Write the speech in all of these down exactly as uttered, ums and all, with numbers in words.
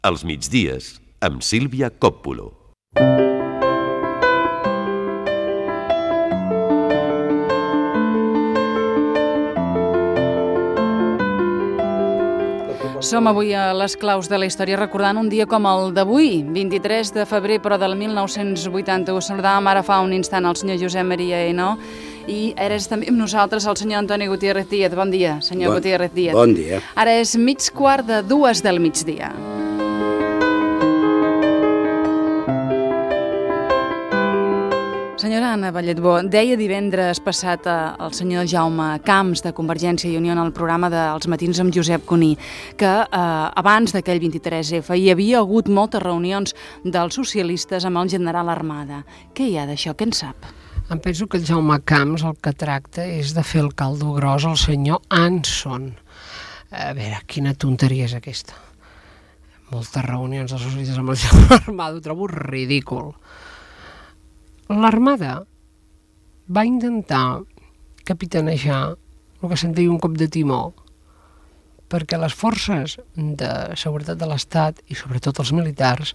Els migdies, amb Sílvia Coppulo. Som avui a les claus de la història recordant un dia com el d'avui, vint-i-tres de febrer, però del mil nou-cents vuitanta-u. Saludàvem ara fa un instant el senyor Josep Maria Henó i ara és també amb nosaltres el senyor Antoni Gutiérrez Díaz. Bon dia, senyor bon, Gutiérrez Díaz. Bon dia. Ara és mig quart de dues del migdia. Senyora Anna Balletbó, deia divendres passat el senyor Jaume Camps de Convergència i Unió en el programa dels Matins amb Josep Cuní que eh, abans d'aquell vint-i-tres efa hi havia hagut moltes reunions dels socialistes amb el general Armada. Què hi ha d'això? Què en sap? Em penso que el Jaume Camps el que tracta és de fer el caldo gros al senyor Anson. A veure, quina tonteria és aquesta. Moltes reunions dels socialistes amb el general Armada, ho trobo ridícul. L'Armada va intentar capitanejar el que se'n diu un cop de timó perquè les forces de seguretat de l'Estat i sobretot els militars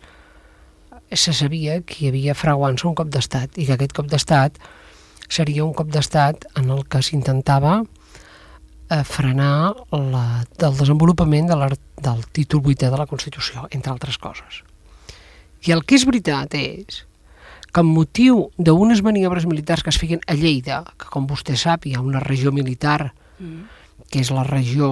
se sabia que hi havia fraguant-se un cop d'estat i que aquest cop d'estat seria un cop d'estat en el que s'intentava eh, frenar la, el desenvolupament de del títol vuitè de la Constitució, entre altres coses. I el que és veritat és que amb motiu d'unes maniobres militars que es feien a Lleida, que com vostè sap hi ha una regió militar, mm. que és la regió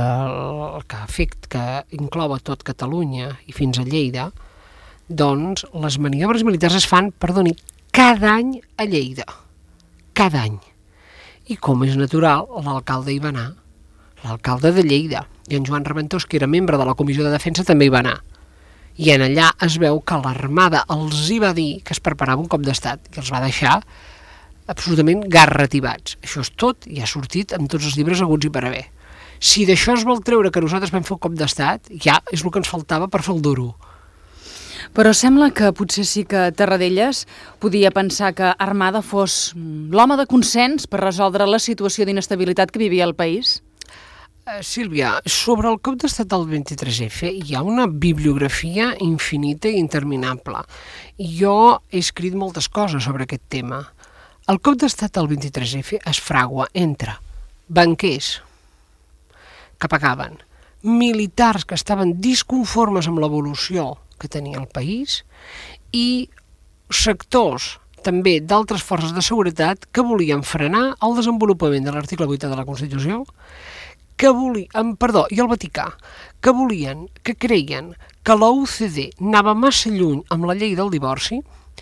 eh, que, afecta, que inclou a tot Catalunya i fins a Lleida, doncs les maniobres militars es fan, perdoni, cada any a Lleida. Cada any. I com és natural, l'alcalde hi va anar. L'alcalde de Lleida. I en Joan Reventós, que era membre de la Comissió de Defensa, també hi va anar. I en allà es veu que l'Armada els hi va dir que es preparava un cop d'estat i els va deixar absolutament garrativats. Això és tot i ha sortit amb tots els llibres haguts i per haver. Si d'això es vol treure que nosaltres vam fer un cop d'estat, ja és el que ens faltava per fer el duro. Però sembla que potser sí que Tarradellas podia pensar que Armada fos l'home de consens per resoldre la situació d'inestabilitat que vivia el país. Sílvia, sobre el cop d'estat del vint-i-tres efa hi ha una bibliografia infinita i interminable. Jo he escrit moltes coses sobre aquest tema. El cop d'estat del vint-i-tres efa es fragua entre banquers que pagaven, militars que estaven disconformes amb l'evolució que tenia el país i sectors també d'altres forces de seguretat que volien frenar el desenvolupament de l'article vuitè de la Constitució, que volien, perdó, i el Vaticà, que volien, que creien que la U C D anava massa lluny amb la llei del divorci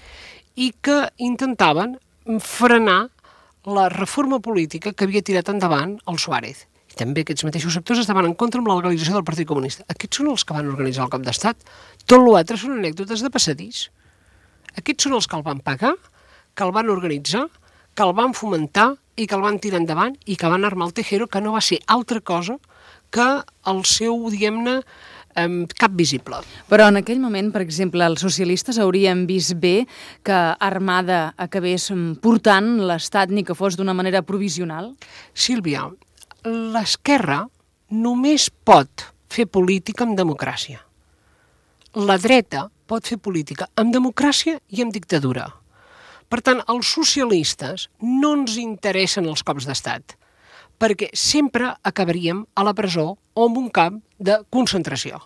i que intentaven frenar la reforma política que havia tirat endavant el Suárez. I també aquests mateixos sectors estaven en contra amb la legalització del Partit Comunista. Aquests són els que van organitzar el cop d'estat. Tot l'altre són anècdotes de passadís. Aquests són els que el van pagar, que el van organitzar, que el van fomentar i que el van tirar endavant i que van armar el Tejero, que no va ser altra cosa que el seu, diguem-ne, eh, cap visible. Però en aquell moment, per exemple, els socialistes haurien vist bé que Armada acabés portant l'Estat ni que fos d'una manera provisional? Sílvia, l'esquerra només pot fer política amb democràcia. La dreta pot fer política amb democràcia i amb dictadura. Per tant, els socialistes no ens interessen els cops d'estat, perquè sempre acabaríem a la presó o en un camp de concentració.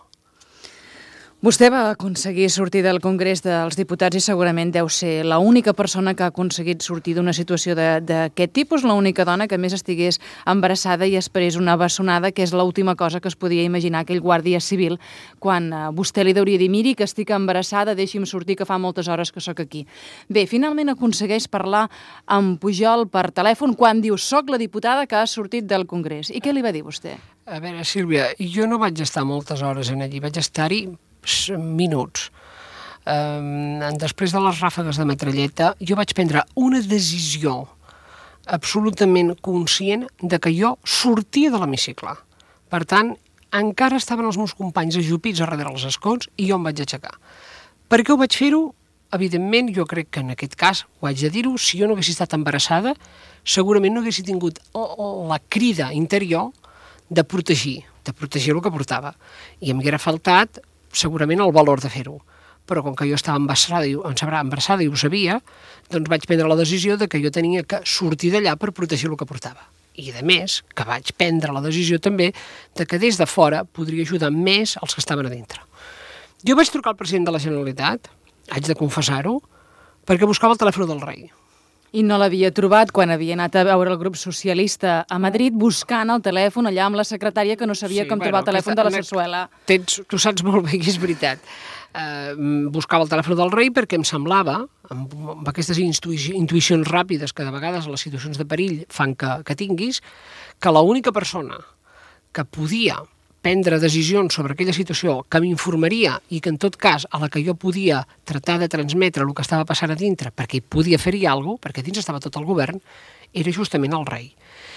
Vostè va aconseguir sortir del Congrés dels Diputats i segurament deu ser l'única persona que ha aconseguit sortir d'una situació d'aquest tipus, l'única dona que més estigués embarassada i esperés una bessonada, que és l'última cosa que es podia imaginar aquell guàrdia civil quan vostè li hauria dit, miri que estic embarassada, deixi'm sortir que fa moltes hores que sóc aquí. Bé, finalment aconsegueix parlar amb Pujol per telèfon quan diu soc la diputada que ha sortit del Congrés. I què li va dir vostè? A veure, Sílvia, jo no vaig estar moltes hores en allí, vaig estar-hi minuts. Um, després de les ràfegues de metralleta, jo vaig prendre una decisió absolutament conscient de que jo sortia de l'hemicicle. Per tant, encara estaven els meus companys ajupits a darrere els escons i jo em vaig aixecar. Per què ho vaig fer-ho? Evidentment, jo crec que en aquest cas, ho haig de dir-ho, si jo no hagués estat embarassada, segurament no hagués tingut la crida interior de protegir, de protegir el que portava. I em haguera faltat segurament el valor de fer-ho. Però com que jo estava embarassada, embarassada i ho sabia, doncs vaig prendre la decisió de que jo tenia que sortir d'allà per protegir el que portava. I, a més, que vaig prendre la decisió també de que des de fora podria ajudar més els que estaven a dintre. Jo vaig trucar al president de la Generalitat, haig de confessar-ho, perquè buscava el telèfon del rei. I no l'havia trobat quan havia anat a veure el grup socialista a Madrid buscant el telèfon allà amb la secretària que no sabia Sí, com bueno, trobar el telèfon de la aquesta- Sarsuela. Tens, tu saps molt bé que és veritat. Uh, buscava el telèfon del rei perquè em semblava, amb, amb aquestes intuï- intuïcions ràpides que de vegades les situacions de perill fan que, que tinguis, que l'única persona que podia prendre decisions sobre aquella situació, que m'informaria i que en tot cas a la que jo podia tratar de transmetre el que estava passant a dintre perquè hi podia fer-hi alguna cosa, perquè dins estava tot el govern, era justament el rei.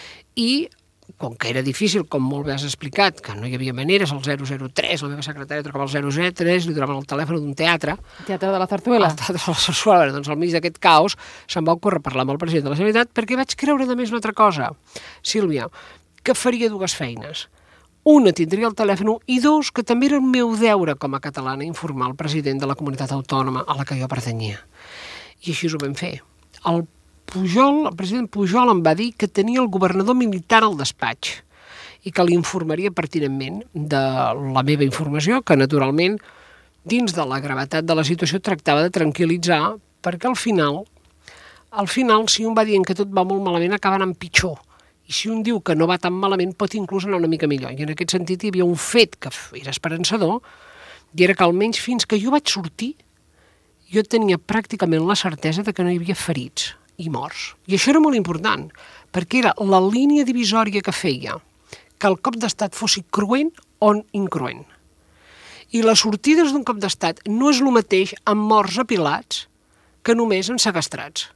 I com que era difícil, com molt bé has explicat, que no hi havia maneres, el zero zero tres, la meva secretària trucava al zero zero tres, li donaven el telèfon d'un teatre, Teatre de la Zarzuela. al teatre de la Sarsuela, doncs al mig d'aquest caos se'm va ocórrer parlar amb el president de la Generalitat perquè vaig creure de més una altra cosa, Sílvia, que faria dues feines. Una, tindria el telèfon, i dos, que també era el meu deure com a catalana informar el president de la comunitat autònoma a la que jo pertanyia. I així ho vam fer. El Pujol, el president Pujol em va dir que tenia el governador militar al despatx i que l'informaria pertinentment de la meva informació, que naturalment, dins de la gravetat de la situació, tractava de tranquil·litzar, perquè al final, al final, si un va dient que tot va molt malament, acaba anant pitjor. I si un diu que no va tan malament, pot inclús anar una mica millor. I en aquest sentit hi havia un fet que era esperançador, i era que almenys fins que jo vaig sortir, jo tenia pràcticament la certesa de que no hi havia ferits i morts. I això era molt important, perquè era la línia divisòria que feia que el cop d'estat fos cruent o incruent. I les sortides d'un cop d'estat no és el mateix amb morts apilats que només en sequestrats.